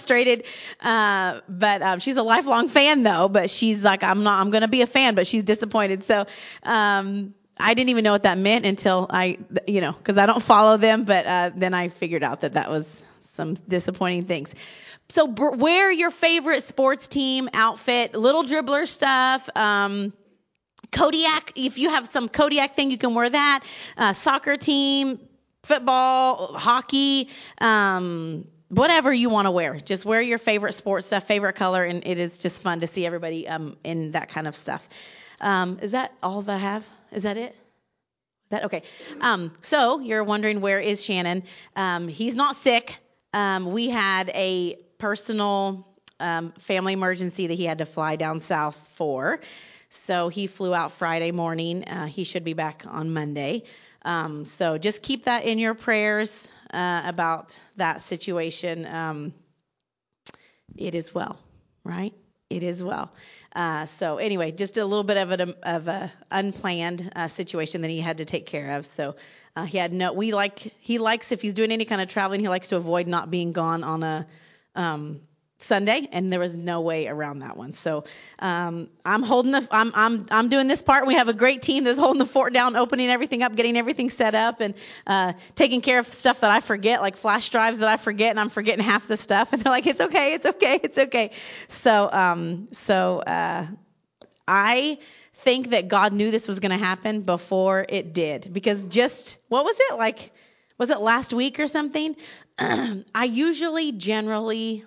frustrated. But she's a lifelong fan though, but she's like, I'm going to be a fan, but she's disappointed. So, I didn't even know what that meant until cause I don't follow them, but, then I figured out that was some disappointing things. So wear your favorite sports team outfit, little dribbler stuff, Kodiak, if you have some Kodiak thing, you can wear that. Soccer team, football, hockey, whatever you want to wear. Just wear your favorite sports stuff, favorite color, and it is just fun to see everybody in that kind of stuff. Is that all that I have? Is that it? Okay. So you're wondering, where is Shannon? He's not sick. We had a personal family emergency that he had to fly down south for. So he flew out Friday morning. He should be back on Monday. So just keep that in your prayers about that situation. It is well, right? It is well. So anyway, just a little bit of a unplanned situation that he had to take care of. So he likes, if he's doing any kind of traveling, he likes to avoid not being gone on a Sunday, and there was no way around that one. So I'm doing this part. We have a great team that's holding the fort down, opening everything up, getting everything set up, and taking care of stuff that I forget, like flash drives that I forget, and I'm forgetting half the stuff. And they're like, it's okay. So I think that God knew this was going to happen before it did, because what was it like? Was it last week or something? I usually generally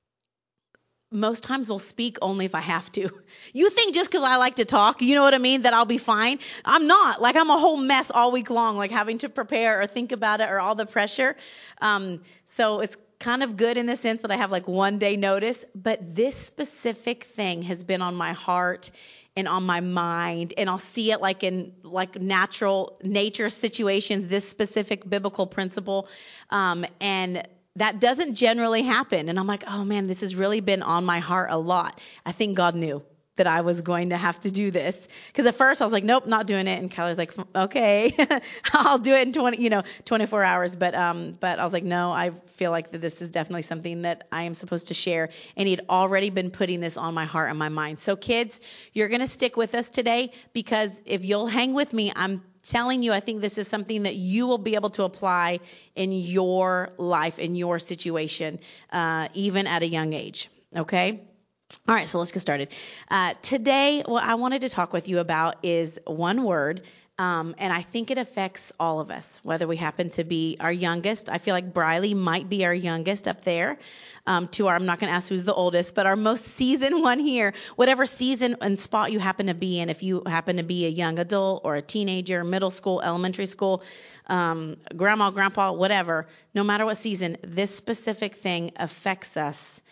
most times will speak only if I have to. You think just because I like to talk, you know what I mean, that I'll be fine? I'm not. Like, I'm a whole mess all week long, like having to prepare or think about it or all the pressure. So it's kind of good in the sense that I have like 1 day notice. But this specific thing has been on my heart and on my mind, and I'll see it like in like nature situations, this specific biblical principle, and that doesn't generally happen. And I'm like, oh man, this has really been on my heart a lot. I think God knew that I was going to have to do this. Because at first I was like, nope, not doing it. And Kyler's like, okay, I'll do it in 24 hours. But I was like, no, I feel like that this is definitely something that I am supposed to share. And he'd already been putting this on my heart and my mind. So kids, you're going to stick with us today, because if you'll hang with me, I'm telling you, I think this is something that you will be able to apply in your life, in your situation, even at a young age. Okay? All right, so let's get started. Today, what I wanted to talk with you about is one word, and I think it affects all of us, whether we happen to be our youngest. I feel like Briley might be our youngest up there. I'm not going to ask who's the oldest, but our most seasoned one here, whatever season and spot you happen to be in, if you happen to be a young adult or a teenager, middle school, elementary school, grandma, grandpa, whatever, no matter what season, this specific thing affects us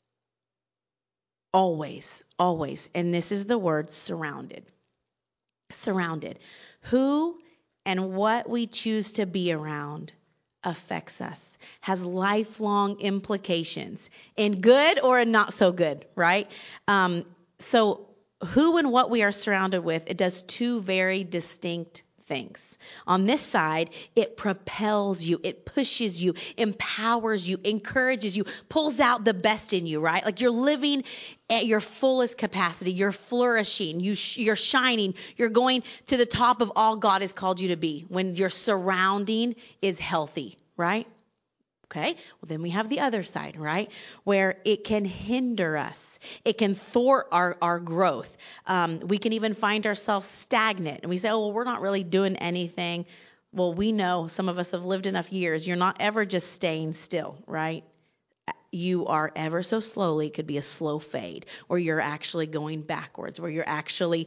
always, always. And this is the word surrounded. Surrounded. Who and what we choose to be around affects us, has lifelong implications, in good or in not so good, right? So who and what we are surrounded with, it does two very distinct things. On this side, it propels you, it pushes you, empowers you, encourages you, pulls out the best in you, right? Like you're living at your fullest capacity, you're flourishing, you're shining, you're going to the top of all God has called you to be when your surrounding is healthy, right? Okay, well then we have the other side, right? Where it can hinder us. It can thwart our growth. We can even find ourselves stagnant. And we say, oh, well, we're not really doing anything. Well, we know, some of us have lived enough years, you're not ever just staying still, right? You are ever so slowly, it could be a slow fade, or you're actually going backwards, where you're actually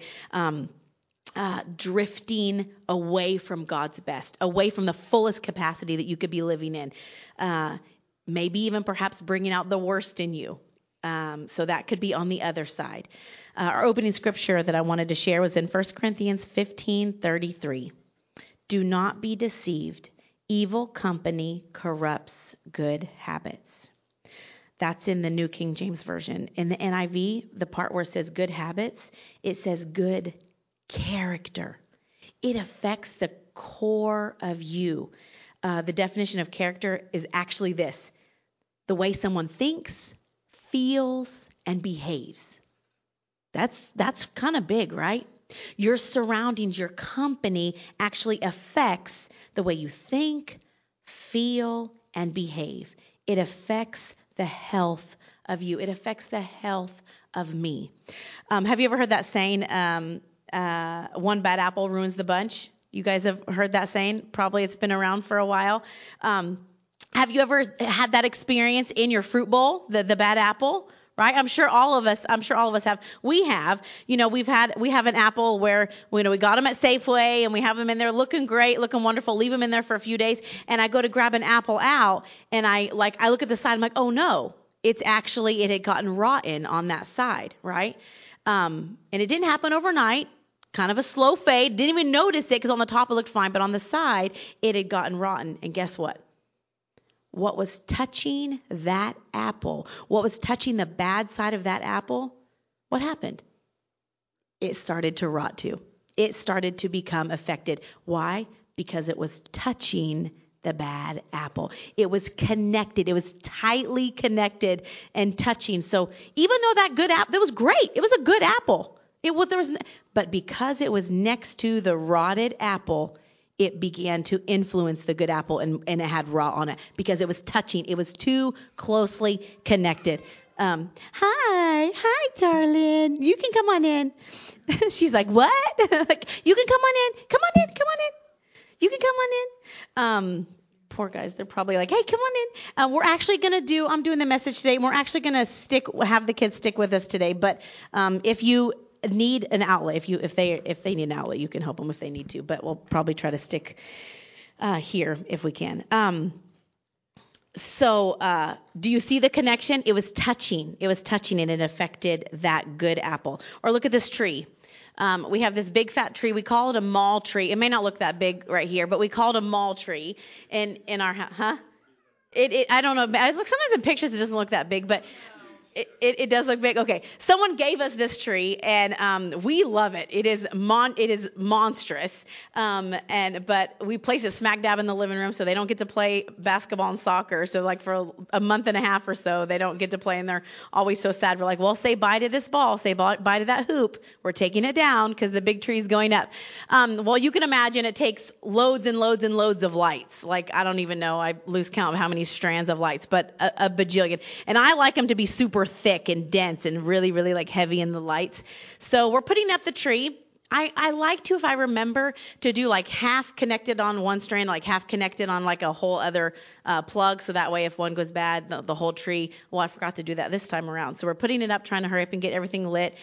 drifting away from God's best, away from the fullest capacity that you could be living in. Maybe even perhaps bringing out the worst in you. So that could be on the other side. Our opening scripture that I wanted to share was in 1 Corinthians 15:33. Do not be deceived. Evil company corrupts good habits. That's in the New King James Version. In the NIV, the part where it says good habits, it says good character. It affects the core of you. The definition of character is actually this: the way someone thinks, feels, and behaves. That's kind of big, right? Your surroundings, your company actually affects the way you think, feel, and behave. It affects the health of you. It affects the health of me. Have you ever heard that saying, one bad apple ruins the bunch? You guys have heard that saying? Probably it's been around for a while. Have you ever had that experience in your fruit bowl, the bad apple? Right? I'm sure all of us have. We have. We have an apple where, we got them at Safeway and we have them in there looking great, looking wonderful, leave them in there for a few days. And I go to grab an apple out and I look at the side. I'm like, oh no, it had gotten rotten on that side. Right? And it didn't happen overnight. Kind of a slow fade. Didn't even notice it because on the top it looked fine. But on the side, it had gotten rotten. And guess what? What was touching that apple, what was touching the bad side of that apple, what happened? It started to rot too. It started to become affected. Why? Because it was touching the bad apple. It was connected. It was tightly connected and touching. So even though that good apple, that was great. It was a good apple. But because it was next to the rotted apple, it began to influence the good apple and it had rot on it because it was touching. It was too closely connected. Hi, darling. You can come on in. She's like, what? You can come on in. Come on in. You can come on in. Poor guys. They're probably like, hey, come on in. We're actually going to I'm doing the message today. And we're actually going to have the kids stick with us today. But if you need an outlet, if they need an outlet, you can help them if they need to, but we'll probably try to stick here if we can. So do you see the connection? It was touching and it affected that good apple. Or look at this tree. We have this big fat tree. We call it a mall tree. It may not look that big right here, but we call it a mall tree in our house. I don't know. Sometimes in pictures it doesn't look that big, but it does look big. Okay. Someone gave us this tree and we love it. It is monstrous. But we place it smack dab in the living room so they don't get to play basketball and soccer. So for a month and a half or so, they don't get to play and they're always so sad. We're like, well, say bye to this ball, say bye to that hoop. We're taking it down because the big tree is going up. Well, you can imagine it takes loads and loads and loads of lights. I don't even know. I lose count of how many strands of lights, but a bajillion. And I like them to be super thick and dense and really, really heavy in the lights. So we're putting up the tree. I like to, if I remember, to do half connected on one strand, half connected on a whole other plug. So that way, if one goes bad, the whole tree. Well, I forgot to do that this time around. So we're putting it up, trying to hurry up and get everything lit.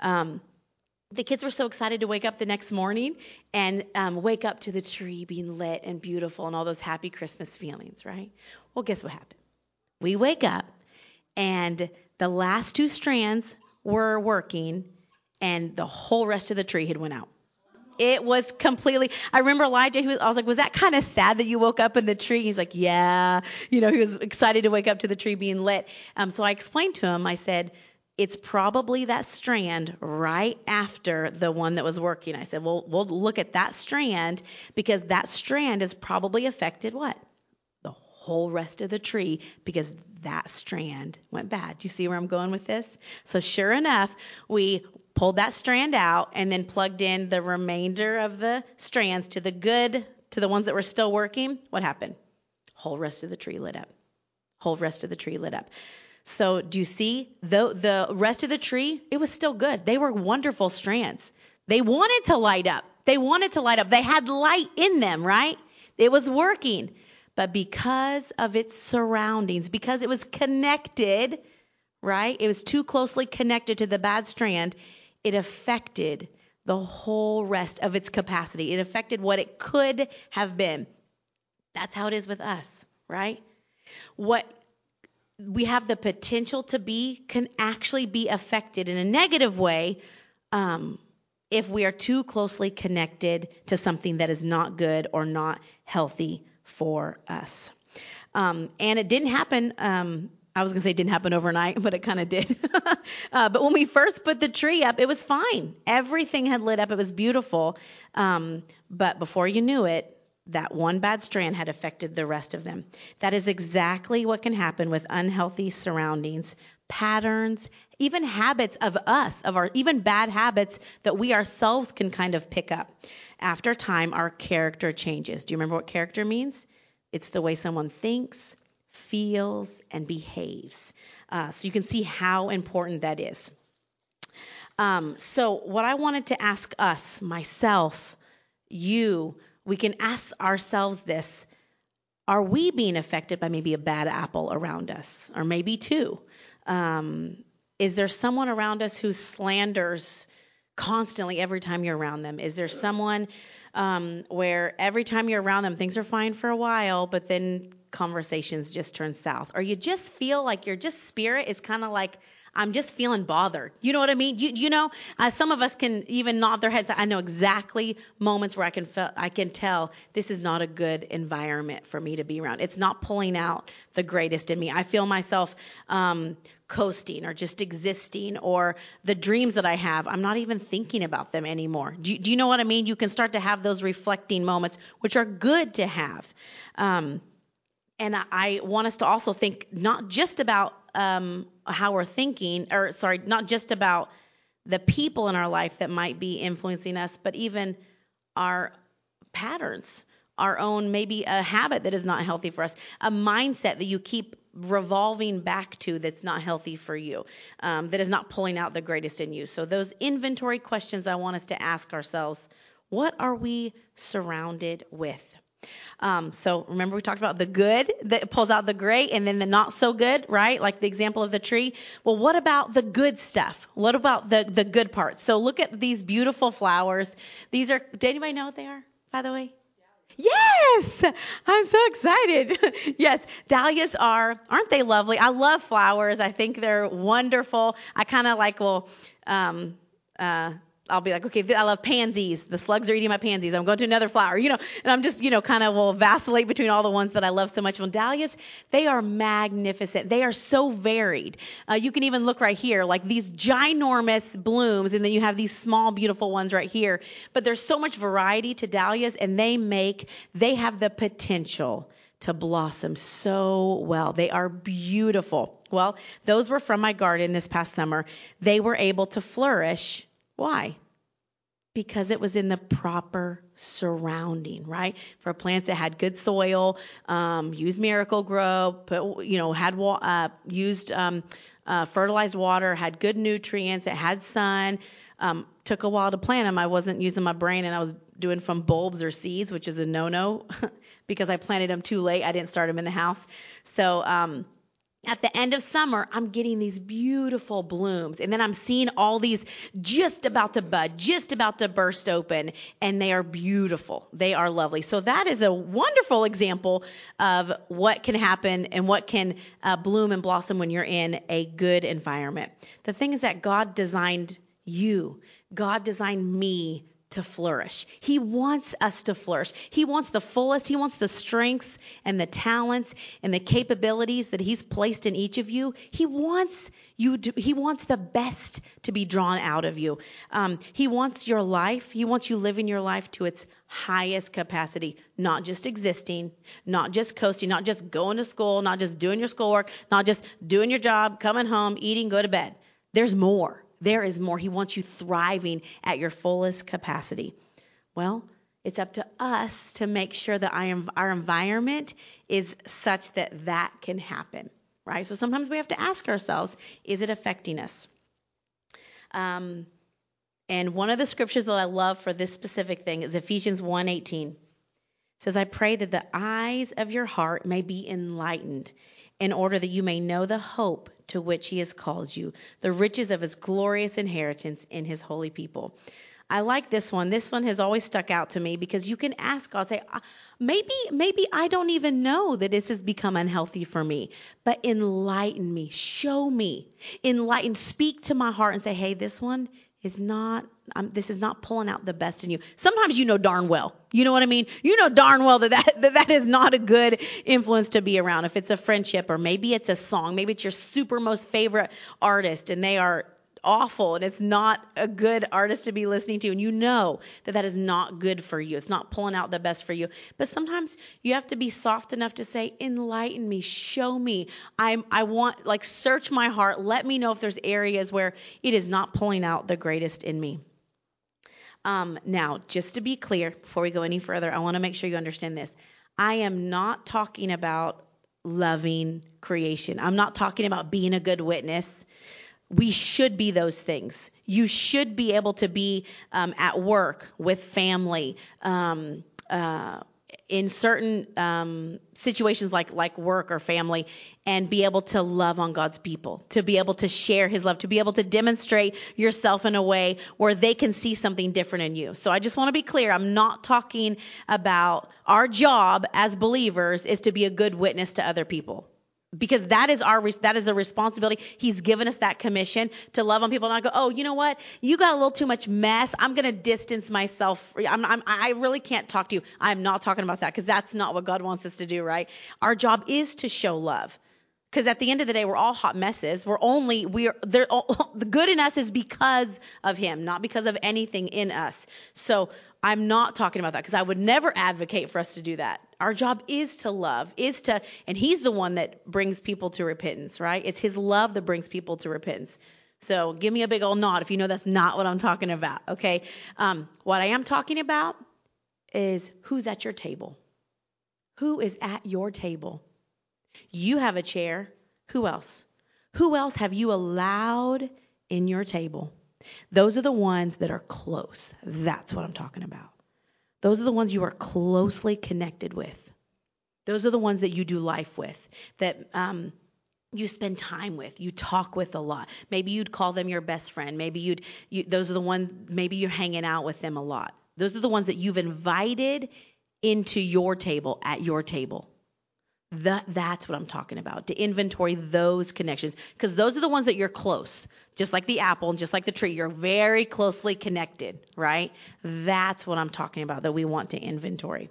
The kids were so excited to wake up the next morning and wake up to the tree being lit and beautiful and all those happy Christmas feelings, right? Well, guess what happened? We wake up and the last two strands were working and the whole rest of the tree had went out. It was completely, I remember Elijah, I was like, was that kind of sad that you woke up in the tree? He's like, yeah. He was excited to wake up to the tree being lit. So I explained to him, I said, it's probably that strand right after the one that was working. I said, well, we'll look at that strand because that strand is probably affected what? The whole rest of the tree because that strand went bad. Do you see where I'm going with this? So sure enough, we pulled that strand out and then plugged in the remainder of the strands to the ones that were still working. What happened? Whole rest of the tree lit up. So do you see the rest of the tree? It was still good. They were wonderful strands. They wanted to light up. They had light in them, right? It was working. But because of its surroundings, because it was connected, right? It was too closely connected to the bad strand. It affected the whole rest of its capacity. It affected what it could have been. That's how it is with us, right? What we have the potential to be can actually be affected in a negative way if we are too closely connected to something that is not good or not healthy for us. And it didn't happen. I was going to say it didn't happen overnight, but it kind of did. But when we first put the tree up, it was fine. Everything had lit up. It was beautiful. But before you knew it, that one bad strand had affected the rest of them. That is exactly what can happen with unhealthy surroundings, patterns, even habits of us, of our even bad habits that we ourselves can kind of pick up. After time, our character changes. Do you remember what character means? It's the way someone thinks, feels, and behaves. So you can see how important that is. So what I wanted to ask us, myself, you, we can ask ourselves this. Are we being affected by maybe a bad apple around us? Or maybe two? Is there someone around us who slanders constantly every time you're around them? Is there someone where every time you're around them, things are fine for a while, but then conversations just turn south? Or you just feel like your spirit is kind of like, I'm just feeling bothered. You know what I mean? You know, some of us can even nod their heads. I know exactly moments where I can tell this is not a good environment for me to be around. It's not pulling out the greatest in me. I feel myself coasting or just existing, or the dreams that I have, I'm not even thinking about them anymore. Do you know what I mean? You can start to have those reflecting moments, which are good to have. And I want us to also think not just about how we're thinking, not just about the people in our life that might be influencing us, but even our patterns, our own, maybe a habit that is not healthy for us, a mindset that you keep revolving back to that's not healthy for you, that is not pulling out the greatest in you. So those inventory questions I want us to ask ourselves: what are we surrounded with? So remember we talked about the good that pulls out the great, and then the not so good, right? Like the example of the tree. Well, what about the good stuff? What about the good parts? So look at these beautiful flowers. These are, did anybody know what they are, by the way? Yes, I'm so excited. Yes, dahlias aren't they lovely? I love flowers. I think they're wonderful. I kind of like, I'll be like, okay, I love pansies. The slugs are eating my pansies. I'm going to another flower, and I'm just, kind of will vacillate between all the ones that I love so much. Well, dahlias, they are magnificent. They are so varied. You can even look right here, like these ginormous blooms, and then you have these small, beautiful ones right here. But there's so much variety to dahlias, and they have the potential to blossom so well. They are beautiful. Well, those were from my garden this past summer. They were able to flourish. Why? Because it was in the proper surrounding, right? For plants that had good soil, used Miracle-Gro, used fertilized water, had good nutrients, it had sun. Took a while to plant them. I wasn't using my brain, and I was doing from bulbs or seeds, which is a no-no because I planted them too late. I didn't start them in the house. So at the end of summer, I'm getting these beautiful blooms, and then I'm seeing all these just about to bud, just about to burst open, and they are beautiful. They are lovely. So that is a wonderful example of what can happen and what can bloom and blossom when you're in a good environment. The thing is that God designed you. God designed me to flourish. He wants us to flourish. He wants the fullest. He wants the strengths and the talents and the capabilities that He's placed in each of you. He wants He wants the best to be drawn out of you. He wants your life. He wants you living your life to its highest capacity, not just existing, not just coasting, not just going to school, not just doing your schoolwork, not just doing your job, coming home, eating, go to bed. There's more. There is more. He wants you thriving at your fullest capacity. Well, it's up to us to make sure that our environment is such that that can happen, right? So sometimes we have to ask ourselves, is it affecting us? And one of the scriptures that I love for this specific thing is Ephesians 1:18. It says, I pray that the eyes of your heart may be enlightened, in order that you may know the hope to which He has called you, the riches of His glorious inheritance in His holy people. I like this one. This one has always stuck out to me because you can ask God, say, maybe I don't even know that this has become unhealthy for me, but enlighten me, show me, speak to my heart and say, hey, this one is not, this is not pulling out the best in you. Sometimes you know darn well. You know what I mean? You know darn well that is not a good influence to be around. If it's a friendship, or maybe it's a song, maybe it's your super most favorite artist and they are awful and it's not a good artist to be listening to, and you know that that is not good for you. It's not pulling out the best for you. But sometimes you have to be soft enough to say, enlighten me, show me. I want, like, search my heart. Let me know if there's areas where it is not pulling out the greatest in me. Now, just to be clear, before we go any further, I want to make sure you understand this. I am not talking about loving creation. I'm not talking about being a good witness. We should be those things. You should be able to be at work with family, in certain situations like work or family, and be able to love on God's people, to be able to share his love, to be able to demonstrate yourself in a way where they can see something different in you. So I just want to be clear. I'm not talking about our job as believers is to be a good witness to other people. Because that is a responsibility. He's given us that commission to love on people. And I go, oh, you know what? You got a little too much mess. I'm going to distance myself. I really can't talk to you. I'm not talking about that, because that's not what God wants us to do, right? Our job is to show love. Because at the end of the day, we're all hot messes. The good in us is because of him, not because of anything in us. So I'm not talking about that, because I would never advocate for us to do that. Our job is to love, and he's the one that brings people to repentance, right? It's his love that brings people to repentance. So give me a big old nod if you know that's not what I'm talking about, okay? What I am talking about is who's at your table. Who is at your table? You have a chair. Who else? Who else have you allowed in your table? Those are the ones that are close. That's what I'm talking about. Those are the ones you are closely connected with. Those are the ones that you do life with, that you spend time with, you talk with a lot. Maybe you'd call them your best friend. Maybe those are the ones, maybe you're hanging out with them a lot. Those are the ones that you've invited into your table, at your table. That's what I'm talking about, to inventory those connections, because those are the ones that you're close, just like the apple and just like the tree. You're very closely connected, right? That's what I'm talking about, that we want to inventory.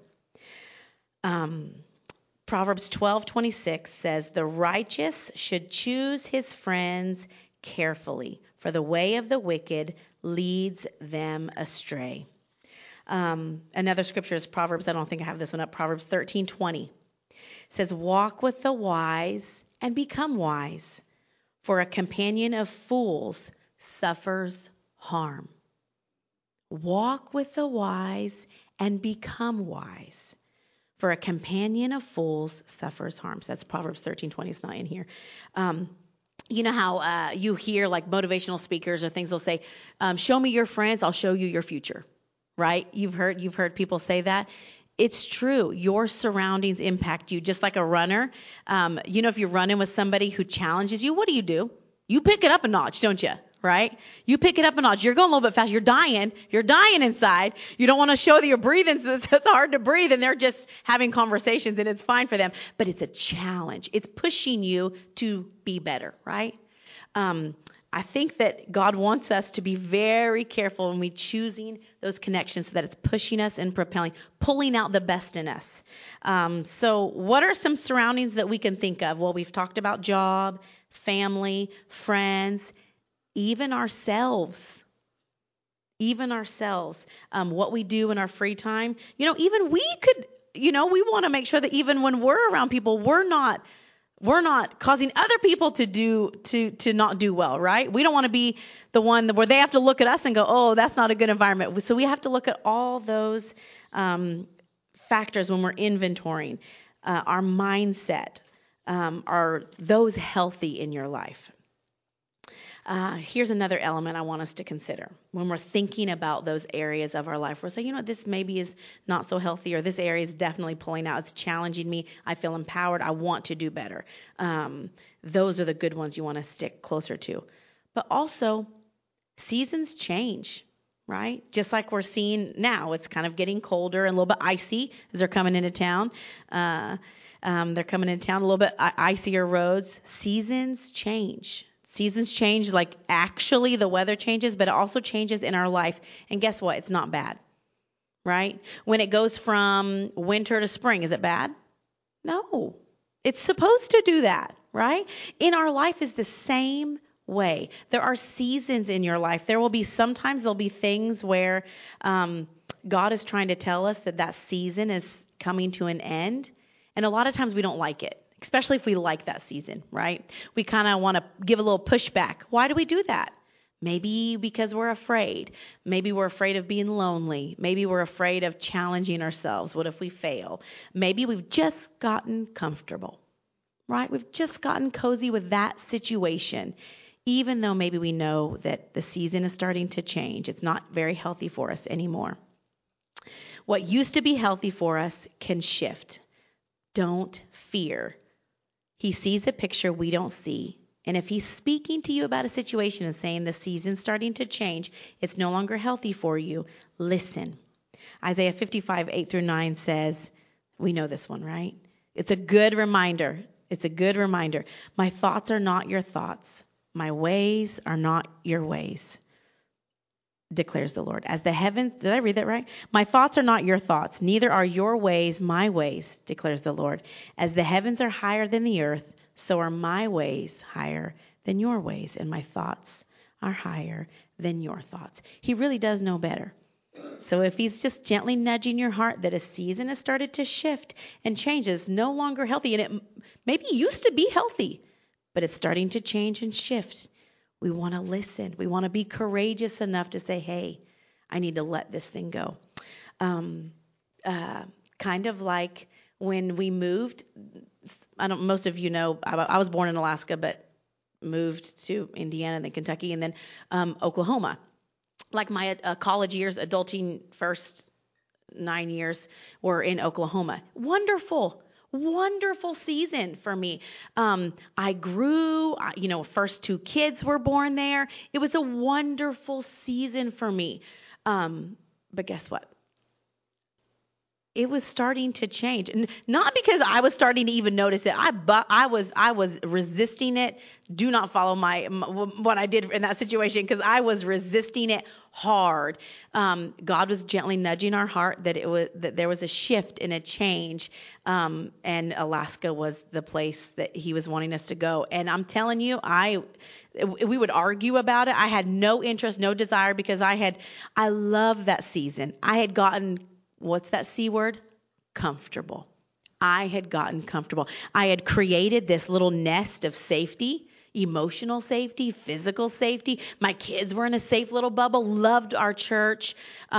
Proverbs 12:26 says, the righteous should choose his friends carefully, for the way of the wicked leads them astray. Another scripture is Proverbs, I don't think I have this one up, Proverbs 13:20. Says, walk with the wise and become wise, for a companion of fools suffers harm. Walk with the wise and become wise, for a companion of fools suffers harm. So that's Proverbs 13:20. It's not in here. You know how you hear like motivational speakers or things, they'll say, show me your friends, I'll show you your future, right? You've heard people say that. It's true. Your surroundings impact you, just like a runner. If you're running with somebody who challenges you, what do? You pick it up a notch, don't you? Right? You pick it up a notch. You're going a little bit fast. You're dying inside. You don't want to show that you're breathing, so it's hard to breathe, and they're just having conversations, and it's fine for them. But it's a challenge. It's pushing you to be better, right? I think that God wants us to be very careful when we choosing those connections, so that it's pushing us and pulling out the best in us. So what are some surroundings that we can think of? Well, we've talked about job, family, friends, even ourselves. What we do in our free time. Even we could, we want to make sure that even when we're around people, we're not causing other people to not do well, right? We don't want to be the one where they have to look at us and go, oh, that's not a good environment. So we have to look at all those factors when we're inventorying our mindset. Are those healthy in your life? Here's another element I want us to consider when we're thinking about those areas of our life. We're saying, this maybe is not so healthy, or this area is definitely pulling out. It's challenging me. I feel empowered. I want to do better. Those are the good ones you want to stick closer to. But also, seasons change, right? Just like we're seeing now, it's kind of getting colder and a little bit icy as they're coming into town. They're coming into town, a little bit icier roads. Seasons change. Seasons change, like actually the weather changes, but it also changes in our life. And guess what? It's not bad, right? When it goes from winter to spring, is it bad? No. It's supposed to do that, right? In our life is the same way. There are seasons in your life. Sometimes there'll be things where God is trying to tell us that season is coming to an end. And a lot of times we don't like it, especially if we like that season, right? We kind of want to give a little pushback. Why do we do that? Maybe because we're afraid. Maybe we're afraid of being lonely. Maybe we're afraid of challenging ourselves. What if we fail? Maybe we've just gotten comfortable, right? We've just gotten cozy with that situation, even though maybe we know that the season is starting to change. It's not very healthy for us anymore. What used to be healthy for us can shift. Don't fear. He sees a picture we don't see. And if he's speaking to you about a situation and saying the season's starting to change, it's no longer healthy for you, listen. Isaiah 55, 8-9 says, we know this one, right? It's a good reminder. It's a good reminder. My thoughts are not your thoughts. My ways are not your ways, declares the Lord. As the heavens, did I read that right? My thoughts are not your thoughts, neither are your ways my ways, declares the Lord. As the heavens are higher than the earth, so are my ways higher than your ways, and my thoughts are higher than your thoughts. He really does know better. So if he's just gently nudging your heart that a season has started to shift and change, is no longer healthy, and it maybe used to be healthy, but it's starting to change and shift, we want to listen. We want to be courageous enough to say, hey, I need to let this thing go. Kind of like when we moved, most of you know, I was born in Alaska, but moved to Indiana and then Kentucky and then Oklahoma. Like my college years, adulting first 9 years were in Oklahoma. Wonderful season for me. I grew, first 2 kids were born there. It was a wonderful season for me. But guess what? It was starting to change, and not because I was starting to even notice it. I was resisting it. Do not follow what I did in that situation, because I was resisting it hard. God was gently nudging our heart that there was a shift and a change, and Alaska was the place that He was wanting us to go. And I'm telling you, we would argue about it. I had no interest, no desire, because I loved that season. I had gotten, what's that C word? Comfortable. I had gotten comfortable. I had created this little nest of safety, emotional safety, physical safety. My kids were in a safe little bubble, loved our church.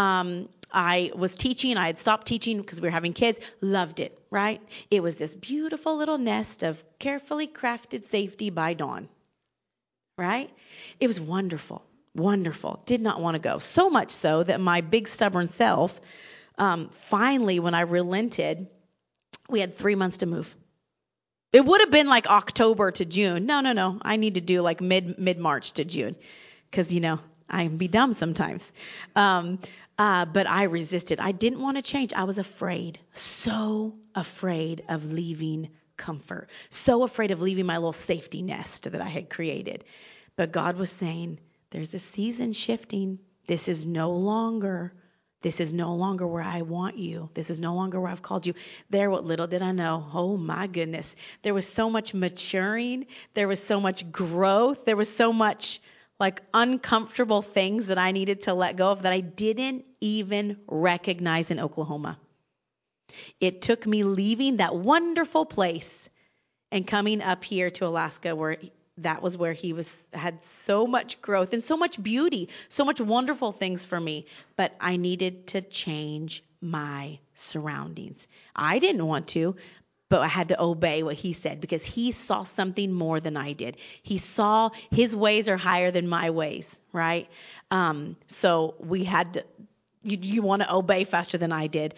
I was teaching. I had stopped teaching because we were having kids. Loved it, right? It was this beautiful little nest of carefully crafted safety by Dawn, right? It was wonderful, wonderful. Did not want to go. So much so that my big stubborn self, finally, when I relented, we had 3 months to move. It would have been like October to June. No. I need to do like mid-March to June, because, I can be dumb sometimes. But I resisted. I didn't want to change. I was afraid, so afraid of leaving comfort, so afraid of leaving my little safety nest that I had created. But God was saying, there's a season shifting. This is no longer where I want you. This is no longer where I've called you. What little did I know. Oh my goodness. There was so much maturing. There was so much growth. There was so much like uncomfortable things that I needed to let go of that I didn't even recognize in Oklahoma. It took me leaving that wonderful place and coming up here to Alaska, where that was where He had so much growth and so much beauty, so much wonderful things for me. But I needed to change my surroundings. I didn't want to, but I had to obey what He said, because He saw something more than I did. He saw His ways are higher than my ways, right? So we had to, you want to obey faster than I did.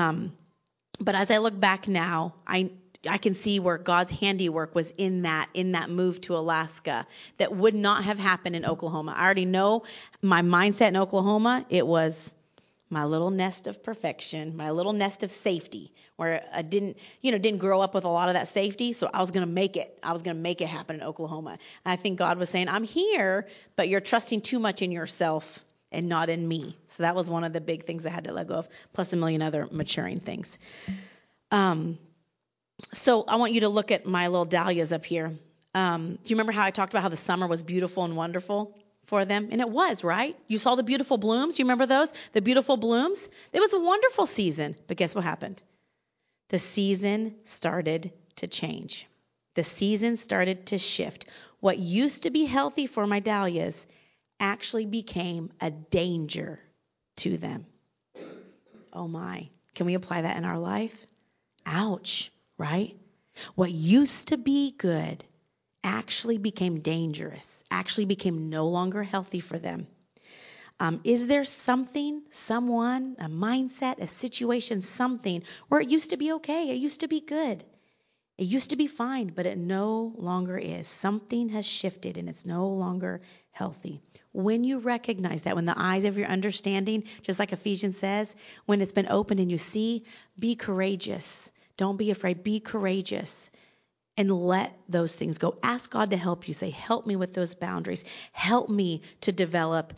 But as I look back now, I can see where God's handiwork was in that move to Alaska that would not have happened in Oklahoma. I already know my mindset in Oklahoma. It was my little nest of perfection, my little nest of safety, where I didn't grow up with a lot of that safety. So I was going to make it. I was going to make it happen in Oklahoma. And I think God was saying, I'm here, but you're trusting too much in yourself and not in me. So that was one of the big things I had to let go of, plus a million other maturing things. So I want you to look at my little dahlias up here. Do you remember how I talked about how the summer was beautiful and wonderful for them? And it was, right? You saw the beautiful blooms. You remember those? The beautiful blooms? It was a wonderful season. But guess what happened? The season started to change. The season started to shift. What used to be healthy for my dahlias actually became a danger to them. Oh my. Can we apply that in our life? Ouch, right? What used to be good actually became dangerous, actually became no longer healthy for them. Is there something, someone, a mindset, a situation, something where it used to be okay, it used to be good, it used to be fine, but it no longer is? Something has shifted and it's no longer healthy. When you recognize that, when the eyes of your understanding, just like Ephesians says, when it's been opened and you see, be courageous. Don't be afraid. Be courageous and let those things go. Ask God to help you. Say, help me with those boundaries. Help me to develop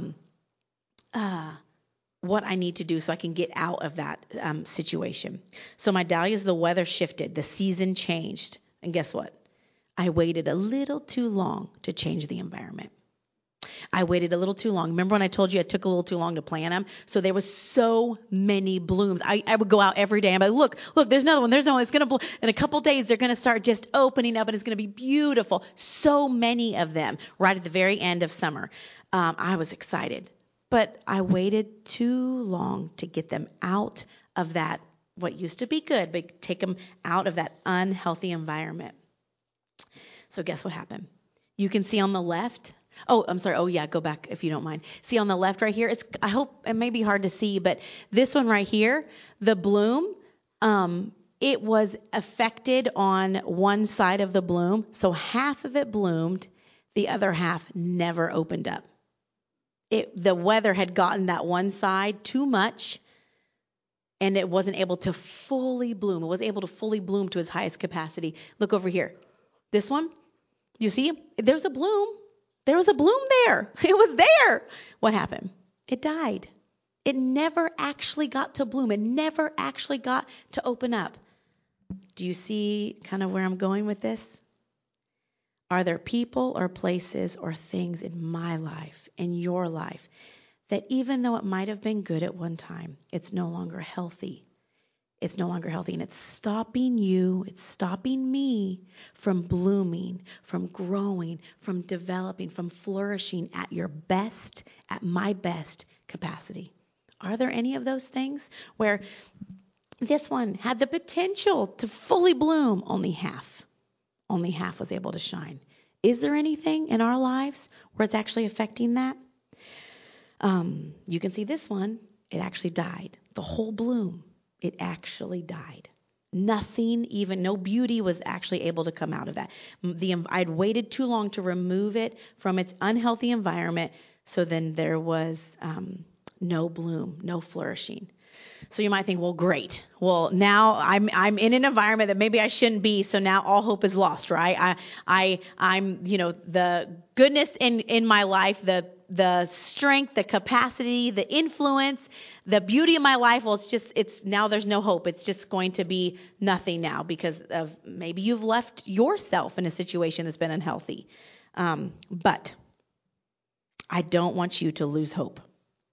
what I need to do so I can get out of that situation. So my dahlias, the weather shifted. The season changed. And guess what? I waited a little too long to change the environment. I waited a little too long. Remember when I told you I took a little too long to plant them? So there was so many blooms. I would go out every day. I'm like, look, there's another one. There's another one. It's going to bloom. In a couple days, they're going to start just opening up and it's going to be beautiful. So many of them right at the very end of summer. I was excited. But I waited too long to get them out of that, what used to be good, but take them out of that unhealthy environment. So guess what happened? You can see on the left. Oh, I'm sorry. Oh, yeah. Go back if you don't mind. See on the left right here. I hope it may be hard to see, but this one right here, the bloom, it was affected on one side of the bloom. So half of it bloomed. The other half never opened up. The weather had gotten that one side too much, and it wasn't able to fully bloom. It wasn't able to fully bloom to its highest capacity. Look over here. This one, you see, there's a bloom. There was a bloom there. It was there. What happened? It died. It never actually got to bloom. It never actually got to open up. Do you see kind of where I'm going with this? Are there people or places or things in my life, in your life, that even though it might have been good at one time, it's no longer healthy? It's no longer healthy, and it's stopping you, it's stopping me from blooming, from growing, from developing, from flourishing at your best, at my best capacity. Are there any of those things where this one had the potential to fully bloom? Only half was able to shine. Is there anything in our lives where it's actually affecting that? You can see this one. It actually died. The whole bloom. It actually died. Nothing, even no beauty was actually able to come out of that. I'd waited too long to remove it from its unhealthy environment, so then there was no bloom, no flourishing. So you might think, well, great. Well, now I'm in an environment that maybe I shouldn't be, so now all hope is lost, right? I'm the goodness in my life, the strength, the capacity, the influence, the beauty of my life. Well, it's now there's no hope. It's just going to be nothing now because of maybe you've left yourself in a situation that's been unhealthy. But I don't want you to lose hope.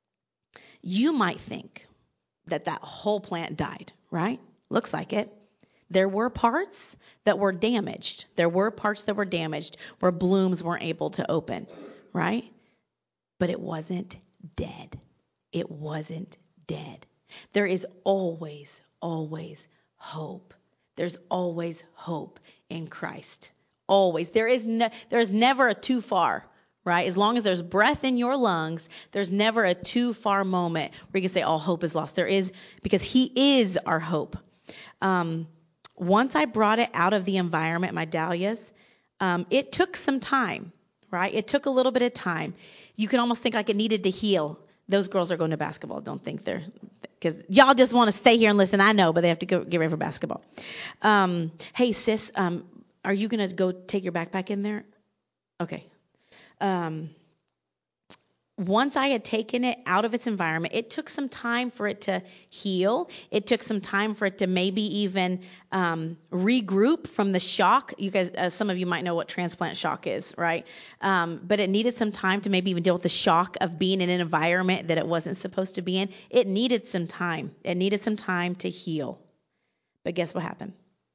You might think that whole plant died, right? Looks like it. There were parts that were damaged. Where blooms weren't able to open, right? But it wasn't dead. It wasn't dead. There is always, always hope. There's always hope in Christ. Always. There's never a too far. Right? As long as there's breath in your lungs, there's never a too far moment where you can say, all hope is lost. There is, because he is our hope. Once I brought it out of the environment, my dahlias, it took some time, right? It took a little bit of time. You can almost think like it needed to heal. Those girls are going to basketball. Don't think because y'all just want to stay here and listen. I know, but they have to go get ready for basketball. Hey, sis, are you going to go take your backpack in there? Okay. once I had taken it out of its environment, it took some time for it to heal. It took some time for it to maybe even regroup from the shock. You guys, some of you might know what transplant shock is, right? But it needed some time to maybe even deal with the shock of being in an environment that it wasn't supposed to be in. It needed some time. It needed some time to heal. But guess what happened?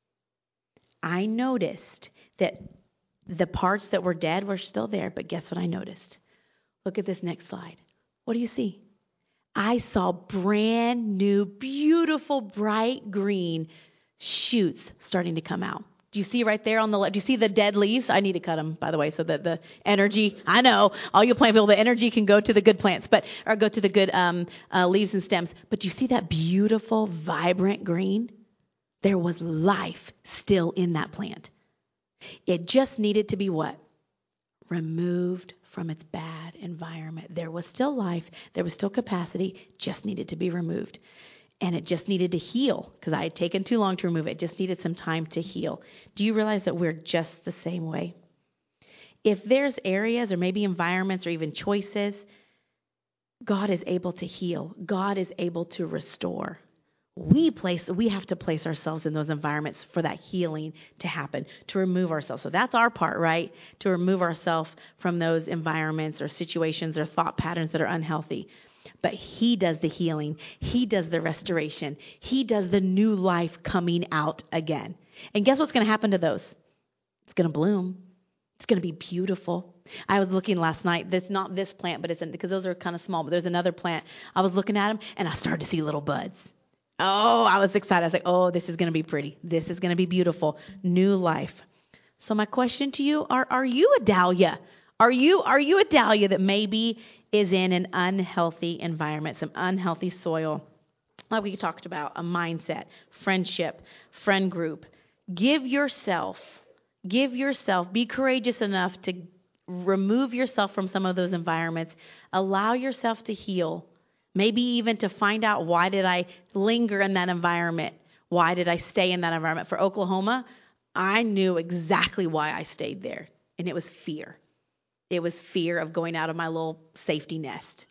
I noticed that the parts that were dead were still there, but guess what I noticed? Look at this next slide. What do you see? I saw brand new, beautiful, bright green shoots starting to come out. Do you see right there on the left? Do you see the dead leaves? I need to cut them, by the way, so that the energy, I know, all you plant people, the energy can go to the good plants, or go to the good leaves and stems. But do you see that beautiful, vibrant green? There was life still in that plant. It just needed to be what? Removed from its bad environment. There was still life. There was still capacity. Just needed to be removed. And it just needed to heal because I had taken too long to remove it. It just needed some time to heal. Do you realize that we're just the same way? If there's areas or maybe environments or even choices, God is able to heal. God is able to restore. We have to place ourselves in those environments for that healing to happen, to remove ourselves. So that's our part, right? To remove ourselves from those environments or situations or thought patterns that are unhealthy. But He does the healing. He does the restoration. He does the new life coming out again. And guess what's going to happen to those? It's going to bloom. It's going to be beautiful. I was looking last night. That's not this plant, but because those are kind of small. But there's another plant. I was looking at them and I started to see little buds. Oh, I was excited. I was like, oh, this is going to be pretty. This is going to be beautiful. New life. So my question to you, are you a dahlia? Are you a dahlia that maybe is in an unhealthy environment, some unhealthy soil? Like we talked about, a mindset, friendship, friend group. Give yourself, be courageous enough to remove yourself from some of those environments. Allow yourself to heal. Maybe even to find out, why did I linger in that environment? Why did I stay in that environment? For Oklahoma, I knew exactly why I stayed there. And it was fear. It was fear of going out of my little safety nest.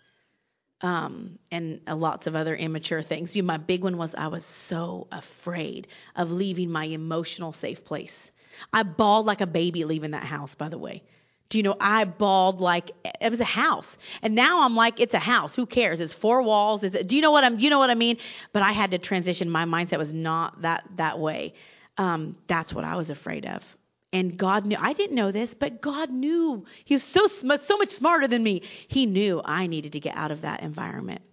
And lots of other immature things. My big one was I was so afraid of leaving my emotional safe place. I bawled like a baby leaving that house, by the way. Do you know, I bawled like it was a house. And now I'm like, it's a house. Who cares? It's four walls. Do you know what I mean? But I had to transition. My mindset was not that way. That's what I was afraid of. And God knew. I didn't know this, but God knew. He was so much smarter than me. He knew I needed to get out of that environment.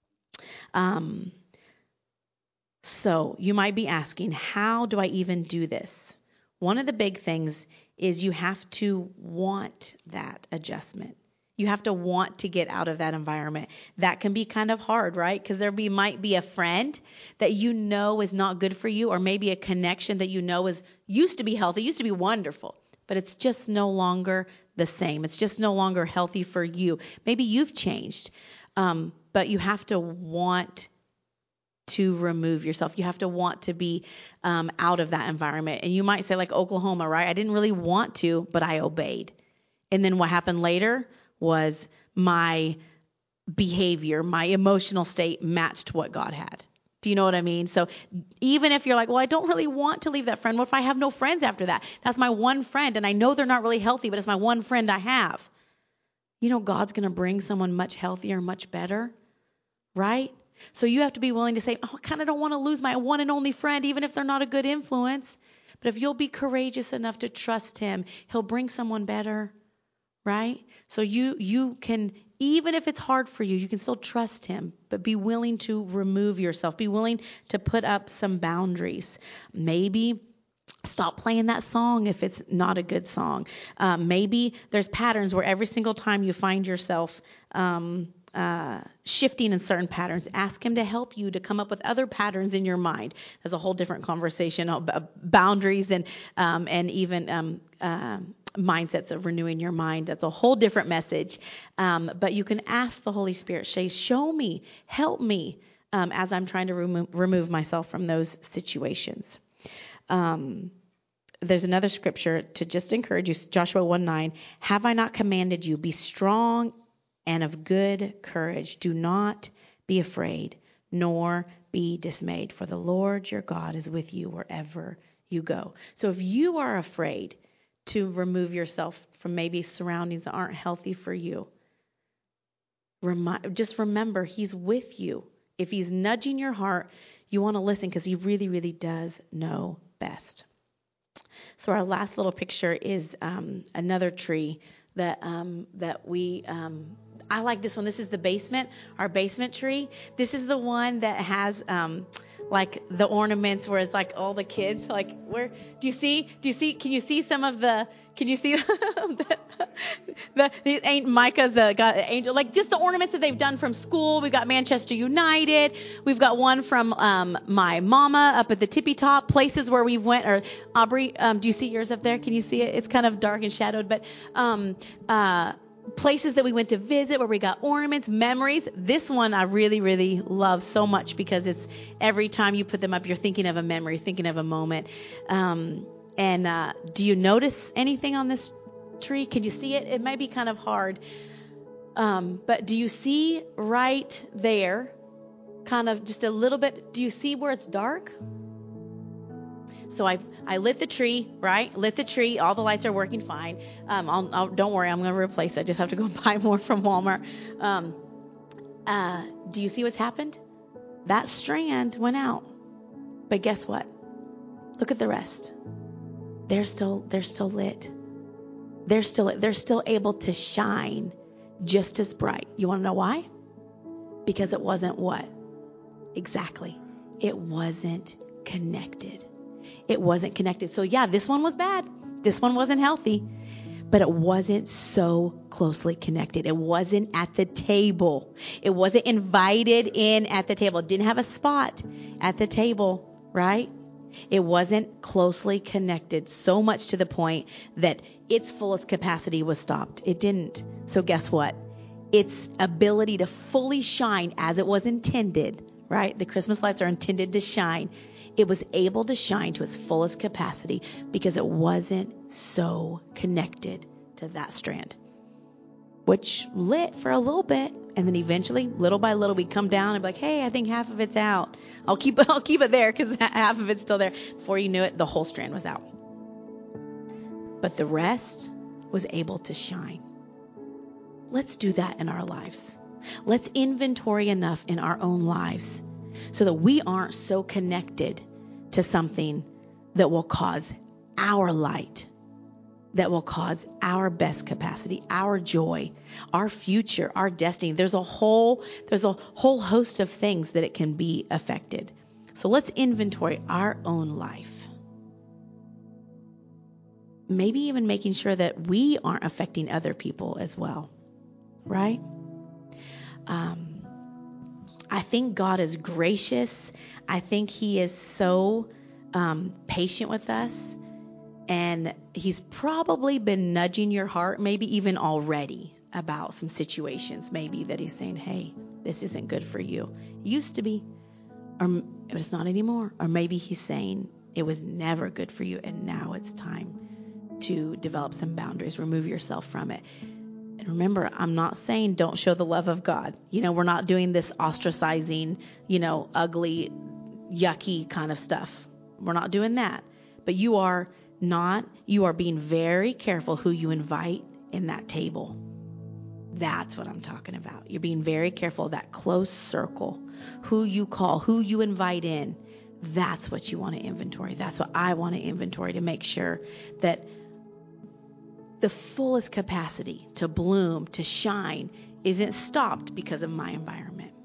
So you might be asking, how do I even do this? One of the big things is you have to want that adjustment. You have to want to get out of that environment. That can be kind of hard, right? Because might be a friend that you know is not good for you, or maybe a connection that you know used to be healthy, used to be wonderful, but it's just no longer the same. It's just no longer healthy for you. Maybe you've changed, but you have to want to remove yourself. You have to want to be out of that environment. And you might say, like Oklahoma, right? I didn't really want to, but I obeyed. And then what happened later was my behavior, my emotional state matched what God had. Do you know what I mean? So even if you're like, well, I don't really want to leave that friend. What if I have no friends after that? That's my one friend. And I know they're not really healthy, but it's my one friend I have. You know, God's going to bring someone much healthier, much better, right? So you have to be willing to say, oh, I kind of don't want to lose my one and only friend, even if they're not a good influence. But if you'll be courageous enough to trust Him, He'll bring someone better, right? So you can, even if it's hard for you, you can still trust Him, but be willing to remove yourself. Be willing to put up some boundaries. Maybe stop playing that song if it's not a good song. Maybe there's patterns where every single time you find yourself shifting in certain patterns, ask Him to help you to come up with other patterns in your mind. There's a whole different conversation about boundaries and even mindsets of renewing your mind. That's a whole different message. But you can ask the Holy Spirit, say, show me, help me, as I'm trying to remove myself from those situations. There's another scripture to just encourage you, Joshua 1:9. Have I not commanded you? Be strong and of good courage. Do not be afraid, nor be dismayed, for the Lord your God is with you wherever you go. So if you are afraid to remove yourself from maybe surroundings that aren't healthy for you, just remember he's with you. If he's nudging your heart, you want to listen because he really, really does know best. So our last little picture is another tree that we I like this one. This is the basement, our basement tree. This is the one that has like the ornaments where it's like all the kids, like where do you see can you see some of the the Micah's the God angel, like just the ornaments that they've done from school. We've got Manchester United. We've got one from my mama up at the tippy top, places where we went. Or Aubrey, do you see yours up there? Can you see it? It's kind of dark and shadowed, but places that we went to visit where we got ornaments, memories. This one I really, really love so much because it's every time you put them up, you're thinking of a memory, thinking of a moment. And do you notice anything on this tree? Can you see it? It might be kind of hard. But do you see right there, kind of just a little bit, do you see where it's dark? So I lit the tree, right? Lit the tree. All the lights are working fine. Don't worry, I'm going to replace it. I just have to go buy more from Walmart. Do you see what's happened? That strand went out. But guess what? Look at the rest. They're still lit. They're still able to shine just as bright. You want to know why? Because it wasn't what? Exactly. It wasn't connected. It wasn't connected. So yeah, this one was bad. This one wasn't healthy, but it wasn't so closely connected. It wasn't at the table. It wasn't invited in at the table. It didn't have a spot at the table, right? It wasn't closely connected, so much to the point that its fullest capacity was stopped. It didn't. So guess what? Its ability to fully shine as it was intended, right? The Christmas lights are intended to shine. It was able to shine to its fullest capacity because it wasn't so connected to that strand, which lit for a little bit. And then eventually, little by little, we'd come down and be like, hey, I think half of it's out. I'll keep it there because half of it's still there. Before you knew it, the whole strand was out. But the rest was able to shine. Let's do that in our lives. Let's inventory enough in our own lives so that we aren't so connected to something that will cause our light, that will cause our best capacity, our joy, our future, our destiny. There's a whole host of things that it can be affected. So let's inventory our own life. Maybe even making sure that we aren't affecting other people as well, right? I think God is gracious. I think he is so patient with us. And he's probably been nudging your heart, maybe even already, about some situations, maybe that he's saying, hey, this isn't good for you. It used to be, or it's not anymore. Or maybe he's saying it was never good for you, and now it's time to develop some boundaries, remove yourself from it. And remember, I'm not saying don't show the love of God. We're not doing this ostracizing, ugly, yucky kind of stuff. We're not doing that. But you are being very careful who you invite in that table. That's what I'm talking about. You're being very careful of that close circle, who you call, who you invite in. That's what you want to inventory. That's what I want to inventory, to make sure that the fullest capacity to bloom, to shine, isn't stopped because of my environment.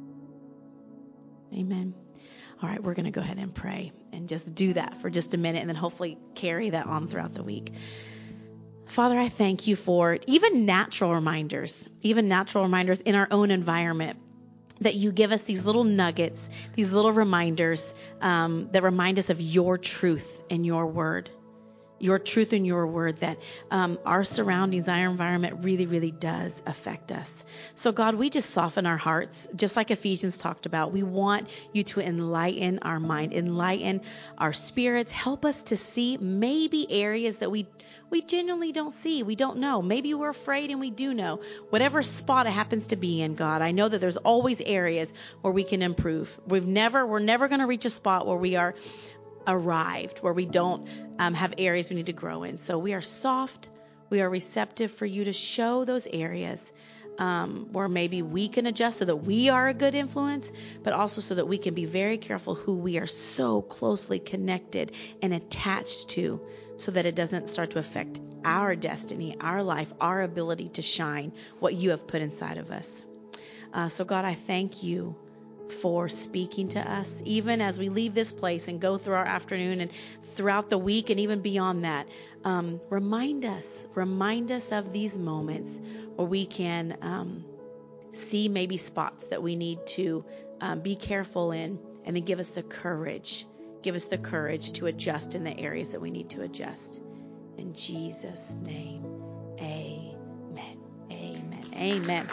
Amen. All right, we're going to go ahead and pray and just do that for just a minute and then hopefully carry that on throughout the week. Father, I thank you for even natural reminders in our own environment, that you give us these little nuggets, these little reminders that remind us of your truth and your word. your truth and your word, that our surroundings, our environment really, really does affect us. So God, we just soften our hearts, just like Ephesians talked about. We want you to enlighten our mind, enlighten our spirits, help us to see maybe areas that we genuinely don't see. We don't know. Maybe we're afraid and we do know. Whatever spot it happens to be in, God, I know that there's always areas where we can improve. We're never going to reach a spot where we are arrived, where we don't have areas we need to grow in. So we are soft. We are receptive for you to show those areas where maybe we can adjust so that we are a good influence, but also so that we can be very careful who we are so closely connected and attached to, so that it doesn't start to affect our destiny, our life, our ability to shine what you have put inside of us. So God, I thank you for speaking to us, even as we leave this place and go through our afternoon and throughout the week and even beyond that. Remind us of these moments where we can see maybe spots that we need to be careful in, and then give us the courage to adjust in the areas that we need to adjust. In Jesus' name, amen, amen, amen.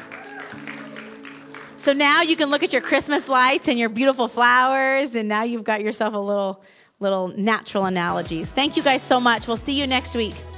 So now you can look at your Christmas lights and your beautiful flowers, and now you've got yourself a little natural analogies. Thank you guys so much. We'll see you next week.